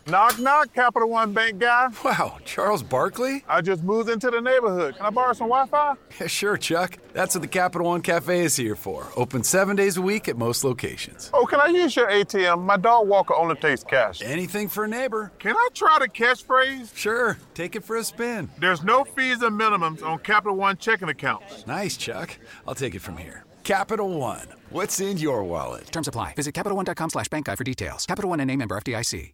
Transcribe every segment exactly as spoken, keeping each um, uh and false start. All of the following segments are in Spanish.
Knock, knock, Capital One Bank guy. Wow, Charles Barkley? I just moved into the neighborhood. Can I borrow some Wi-Fi? Yeah, sure, Chuck. That's what the Capital One Cafe is here for. Open seven days a week at most locations. Oh, can I use your A T M? My dog Walker only takes cash. Anything for a neighbor. Can I try the catchphrase? Sure, take it for a spin. There's no fees and minimums on Capital One checking accounts. Nice, Chuck. I'll take it from here. Capital One. What's in your wallet? Terms apply. Visit CapitalOne.com slash bank guide for details. Capital One N A member F D I C.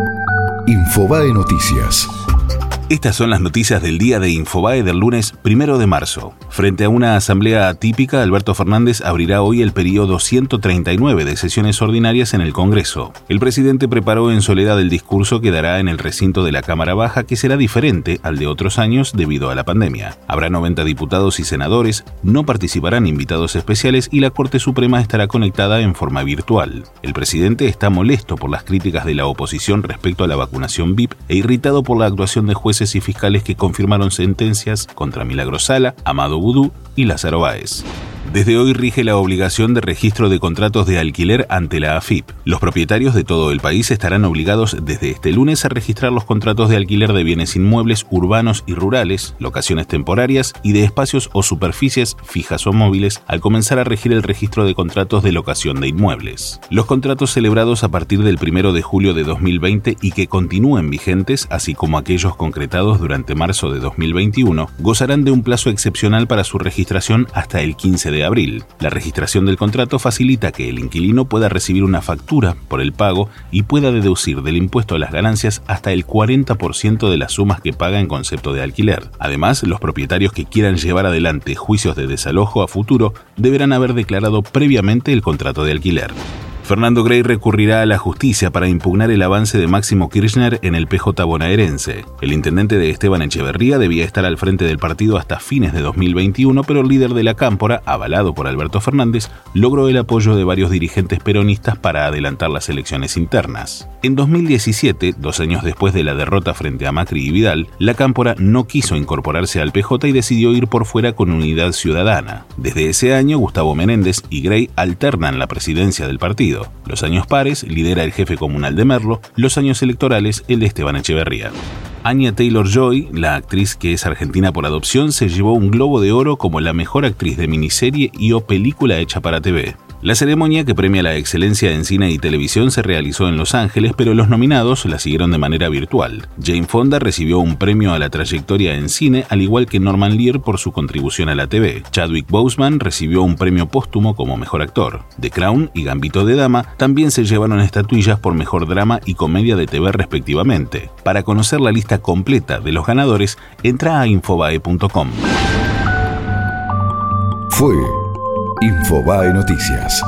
Infobae Noticias. Estas son las noticias del día de Infobae del lunes primero de marzo. Frente a una asamblea atípica, Alberto Fernández abrirá hoy el periodo ciento treinta y nueve de sesiones ordinarias en el Congreso. El presidente preparó en soledad el discurso que dará en el recinto de la Cámara Baja, que será diferente al de otros años debido a la pandemia. Habrá noventa diputados y senadores, no participarán invitados especiales y la Corte Suprema estará conectada en forma virtual. El presidente está molesto por las críticas de la oposición respecto a la vacunación V I P e irritado por la actuación de jueces y fiscales que confirmaron sentencias contra Milagros Sala, Amado Vudú y Lázaro Báez. Desde hoy rige la obligación de registro de contratos de alquiler ante la A F I P. Los propietarios de todo el país estarán obligados desde este lunes a registrar los contratos de alquiler de bienes inmuebles urbanos y rurales, locaciones temporarias y de espacios o superficies fijas o móviles al comenzar a regir el registro de contratos de locación de inmuebles. Los contratos celebrados a partir del primero de julio de dos mil veinte y que continúen vigentes, así como aquellos concretados durante marzo de dos mil veintiuno, gozarán de un plazo excepcional para su registración hasta el quince de abril. La registración del contrato facilita que el inquilino pueda recibir una factura por el pago y pueda deducir del impuesto a las ganancias hasta el cuarenta por ciento de las sumas que paga en concepto de alquiler. Además, los propietarios que quieran llevar adelante juicios de desalojo a futuro deberán haber declarado previamente el contrato de alquiler. Fernando Grey recurrirá a la justicia para impugnar el avance de Máximo Kirchner en el P J bonaerense. El intendente de Esteban Echeverría debía estar al frente del partido hasta fines de dos mil veintiuno, pero el líder de la cámpora, avalado por Alberto Fernández, logró el apoyo de varios dirigentes peronistas para adelantar las elecciones internas. En dos mil diecisiete, dos años después de la derrota frente a Macri y Vidal, la cámpora no quiso incorporarse al P J y decidió ir por fuera con Unidad Ciudadana. Desde ese año, Gustavo Menéndez y Grey alternan la presidencia del partido. Los años pares lidera el jefe comunal de Merlo, los años electorales el de Esteban Echeverría. Anya Taylor-Joy, la actriz que es argentina por adopción, se llevó un Globo de Oro como la mejor actriz de miniserie y o película hecha para T V. La ceremonia, que premia la excelencia en cine y televisión, se realizó en Los Ángeles, pero los nominados la siguieron de manera virtual. Jane Fonda recibió un premio a la trayectoria en cine, al igual que Norman Lear por su contribución a la T V. Chadwick Boseman recibió un premio póstumo como mejor actor. The Crown y Gambito de Dama también se llevaron estatuillas por mejor drama y comedia de T V respectivamente. Para conocer la lista completa de los ganadores, entra a infobae punto com. Fue Infobae Noticias.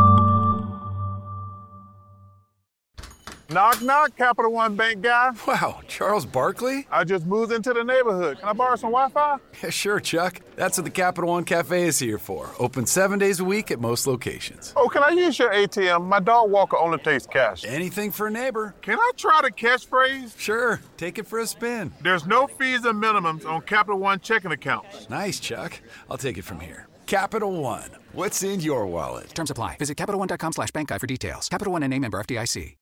Knock, knock, Capital One Bank guy. Wow, Charles Barkley? I just moved into the neighborhood. Can I borrow some Wi-Fi? Yeah, sure, Chuck. That's what the Capital One Cafe is here for. Open seven days a week at most locations. Oh, can I use your A T M? My dog Walker only takes cash. Anything for a neighbor. Can I try the catchphrase? Sure, take it for a spin. There's no fees and minimums on Capital One checking accounts. Nice, Chuck. I'll take it from here. Capital One. What's in your wallet? Terms apply. Visit CapitalOne.com slash bank guide for details. Capital One N A member F D I C.